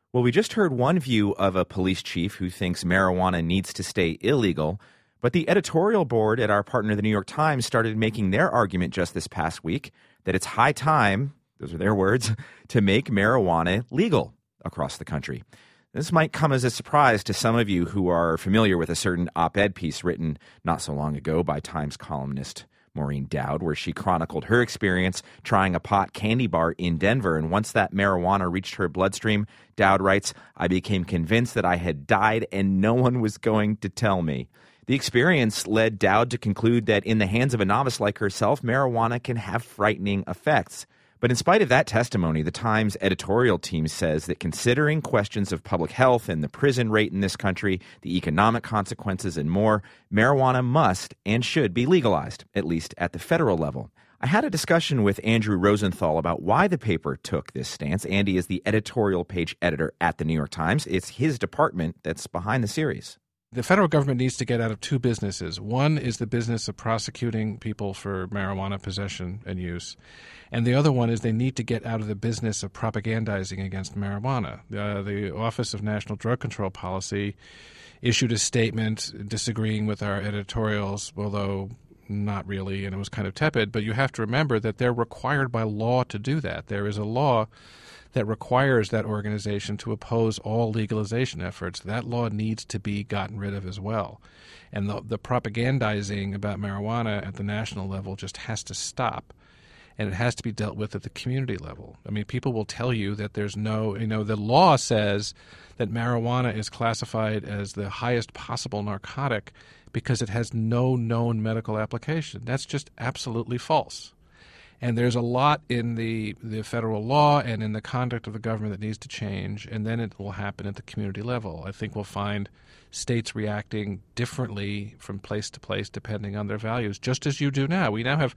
Well, we just heard one view of a police chief who thinks marijuana needs to stay illegal, but the editorial board at our partner, the New York Times, started making their argument just this past week that it's high time, those are their words, to make marijuana legal across the country. This might come as a surprise to some of you who are familiar with a certain op-ed piece written not so long ago by Times columnist Maureen Dowd, where she chronicled her experience trying a pot candy bar in Denver. And once that marijuana reached her bloodstream, Dowd writes, "I became convinced that I had died and no one was going to tell me." The experience led Dowd to conclude that in the hands of a novice like herself, marijuana can have frightening effects. But in spite of that testimony, the Times editorial team says that considering questions of public health and the prison rate in this country, the economic consequences and more, marijuana must and should be legalized, at least at the federal level. I had a discussion with Andrew Rosenthal about why the paper took this stance. Andy is the editorial page editor at the New York Times. It's his department that's behind the series. The federal government needs to get out of two businesses. One is the business of prosecuting people for marijuana possession and use. And the other one is they need to get out of the business of propagandizing against marijuana. The Office of National Drug Control Policy issued a statement disagreeing with our editorials, although not really, and it was kind of tepid. But you have to remember that they're required by law to do that. There is a law that requires that organization to oppose all legalization efforts. That law needs to be gotten rid of as well. And the propagandizing about marijuana at the national level just has to stop. And it has to be dealt with at the community level. I mean, people will tell you that there's no, the law says that marijuana is classified as the highest possible narcotic because it has no known medical application. That's just absolutely false. And there's a lot in the federal law and in the conduct of the government that needs to change, and then it will happen at the community level. I think we'll find states reacting differently from place to place depending on their values, just as you do now. We now have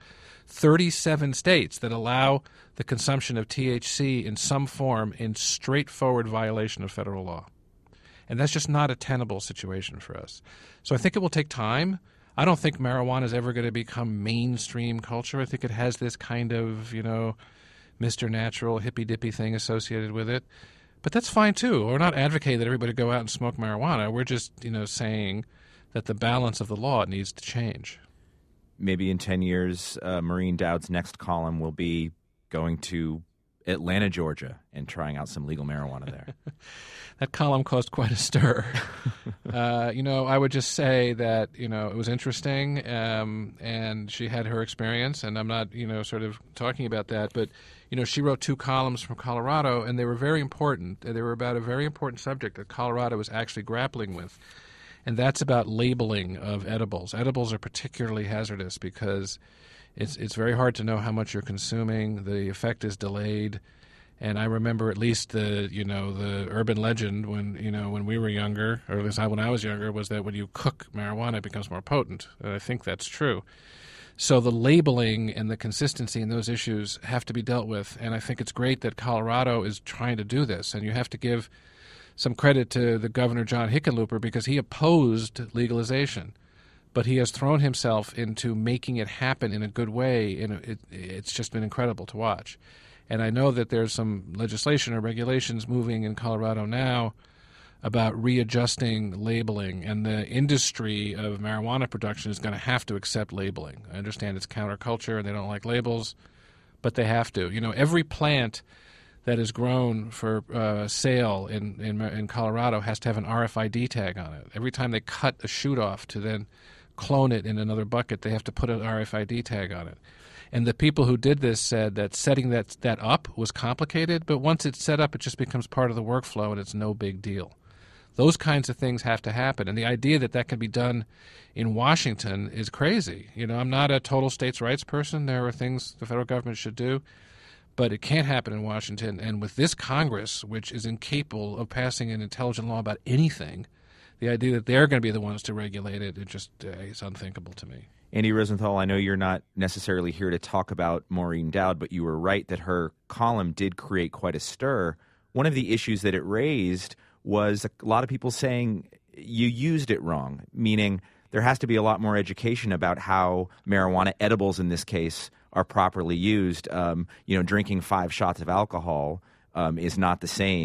37 states that allow the consumption of THC in some form in straightforward violation of federal law. And that's just not a tenable situation for us. So I think it will take time. I don't think marijuana is ever going to become mainstream culture. I think it has this kind of, Mr. Natural, hippy-dippy thing associated with it. But that's fine, too. We're not advocating that everybody go out and smoke marijuana. We're just, saying that the balance of the law needs to change. Maybe in 10 years, Maureen Dowd's next column will be going to Atlanta, Georgia, and trying out some legal marijuana there. That column caused quite a stir. I would just say that, it was interesting, and she had her experience, and I'm not, sort of talking about that, but, she wrote 2 columns from Colorado, and they were very important. They were about a very important subject that Colorado was actually grappling with, and that's about labeling of edibles. Edibles are particularly hazardous because it's very hard to know how much you're consuming. The effect is delayed. And I remember at least the urban legend when we were younger, or at least when I was younger, was that when you cook marijuana, it becomes more potent. And I think that's true. So the labeling and the consistency in those issues have to be dealt with. And I think it's great that Colorado is trying to do this. And you have to give some credit to the Governor John Hickenlooper because he opposed legalization. But he has thrown himself into making it happen in a good way, and it's just been incredible to watch. And I know that there's some legislation or regulations moving in Colorado now about readjusting labeling, and the industry of marijuana production is going to have to accept labeling. I understand it's counterculture and they don't like labels, but they have to. Every plant that is grown for sale in Colorado has to have an RFID tag on it. Every time they cut a shoot off to then clone it in another bucket, they have to put an RFID tag on it. And the people who did this said that setting that up was complicated, but once it's set up, it just becomes part of the workflow and it's no big deal. Those kinds of things have to happen. And the idea that that can be done in Washington is crazy. I'm not a total states' rights person. There are things the federal government should do, but it can't happen in Washington. And with this Congress, which is incapable of passing an intelligent law about anything, the idea that they're going to be the ones to regulate it, it just is unthinkable to me. Andy Rosenthal, I know you're not necessarily here to talk about Maureen Dowd, but you were right that her column did create quite a stir. One of the issues that it raised was a lot of people saying you used it wrong, meaning there has to be a lot more education about how marijuana, edibles in this case, are properly used. Drinking 5 shots of alcohol is not the same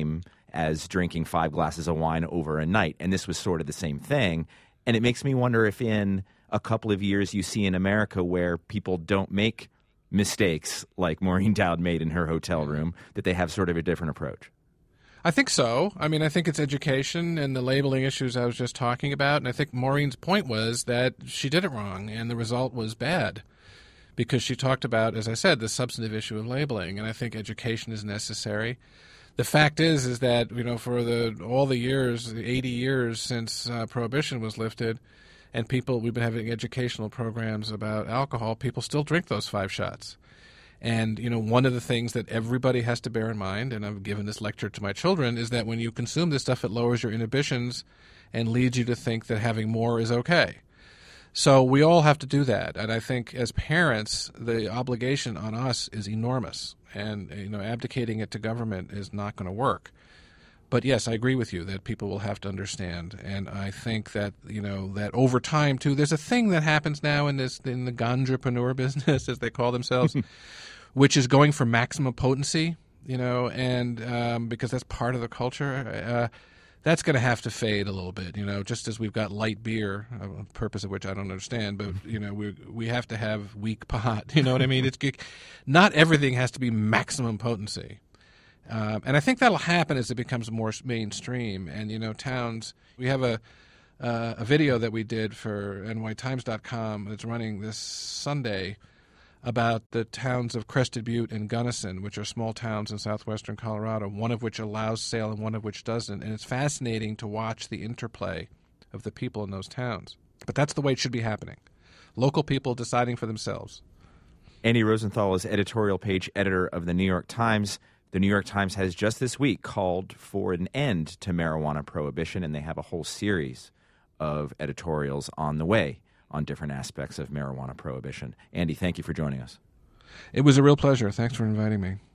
as drinking 5 glasses of wine over a night. And this was sort of the same thing. And it makes me wonder if in a couple of years you see in America where people don't make mistakes like Maureen Dowd made in her hotel room, that they have sort of a different approach. I think so. I mean, I think it's education and the labeling issues I was just talking about. And I think Maureen's point was that she did it wrong and the result was bad because she talked about, as I said, the substantive issue of labeling. And I think education is necessary. The fact is that, for all the years, 80 years since Prohibition was lifted, and we've been having educational programs about alcohol, people still drink those 5 shots. And, one of the things that everybody has to bear in mind, and I've given this lecture to my children, is that when you consume this stuff, it lowers your inhibitions and leads you to think that having more is okay. So we all have to do that. And I think as parents, the obligation on us is enormous. And, abdicating it to government is not going to work. But yes, I agree with you that people will have to understand. And I think that, that over time, too, there's a thing that happens now in the ganjapreneur business, as they call themselves, which is going for maximum potency, and because that's part of the culture. That's going to have to fade a little bit, just as we've got light beer, a purpose of which I don't understand, but, we have to have weak pot, you know what I mean? Not everything has to be maximum potency. And I think that'll happen as it becomes more mainstream. And, towns, we have a video that we did for nytimes.com that's running this Sunday about the towns of Crested Butte and Gunnison, which are small towns in southwestern Colorado, one of which allows sale and one of which doesn't. And it's fascinating to watch the interplay of the people in those towns. But that's the way it should be happening. Local people deciding for themselves. Andy Rosenthal is editorial page editor of the New York Times. The New York Times has just this week called for an end to marijuana prohibition, and they have a whole series of editorials on the way on different aspects of marijuana prohibition. Andy, thank you for joining us. It was a real pleasure. Thanks for inviting me.